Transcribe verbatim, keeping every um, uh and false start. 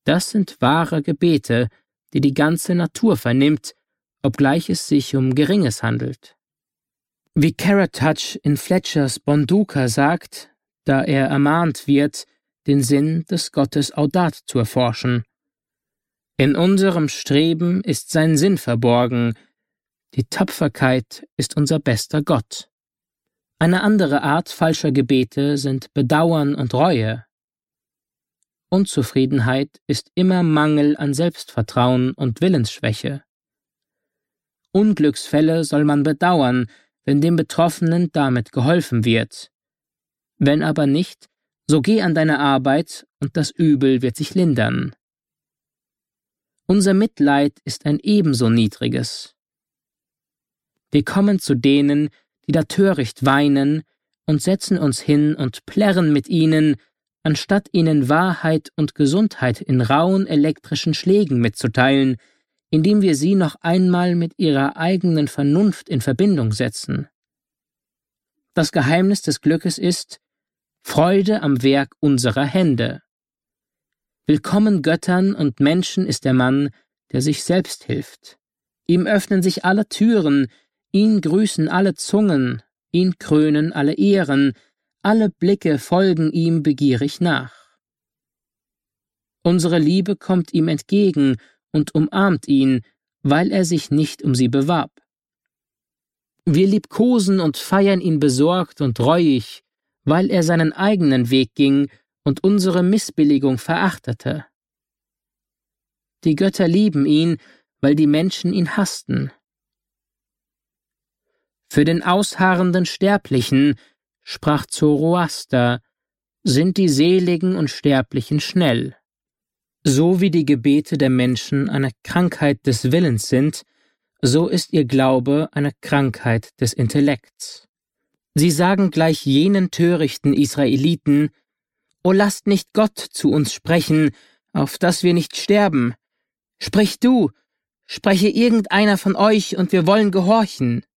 Das sind wahre Gebete, die die ganze Natur vernimmt, obgleich es sich um Geringes handelt. Wie Carrot Touch in Fletchers Bonduca sagt, da er ermahnt wird, den Sinn des Gottes Audat zu erforschen. In unserem Streben ist sein Sinn verborgen, die Tapferkeit ist unser bester Gott. Eine andere Art falscher Gebete sind Bedauern und Reue. Unzufriedenheit ist immer Mangel an Selbstvertrauen und Willensschwäche. Unglücksfälle soll man bedauern, wenn dem Betroffenen damit geholfen wird. Wenn aber nicht, so geh an deine Arbeit und das Übel wird sich lindern. Unser Mitleid ist ein ebenso niedriges. Wir kommen zu denen, die da töricht weinen, und setzen uns hin und plärren mit ihnen, anstatt ihnen Wahrheit und Gesundheit in rauen elektrischen Schlägen mitzuteilen, indem wir sie noch einmal mit ihrer eigenen Vernunft in Verbindung setzen. Das Geheimnis des Glückes ist Freude am Werk unserer Hände. Willkommen Göttern und Menschen ist der Mann, der sich selbst hilft. Ihm öffnen sich alle Türen, ihn grüßen alle Zungen, ihn krönen alle Ehren, alle Blicke folgen ihm begierig nach. Unsere Liebe kommt ihm entgegen und umarmt ihn, weil er sich nicht um sie bewarb. Wir liebkosen und feiern ihn besorgt und reuig, weil er seinen eigenen Weg ging und unsere Missbilligung verachtete. Die Götter lieben ihn, weil die Menschen ihn hassten. Für den ausharrenden Sterblichen, sprach Zoroaster, sind die Seligen und Sterblichen schnell. So wie die Gebete der Menschen eine Krankheit des Willens sind, so ist ihr Glaube eine Krankheit des Intellekts. Sie sagen gleich jenen törichten Israeliten, »O lasst nicht Gott zu uns sprechen, auf dass wir nicht sterben. Sprich du, spreche irgendeiner von euch, und wir wollen gehorchen.«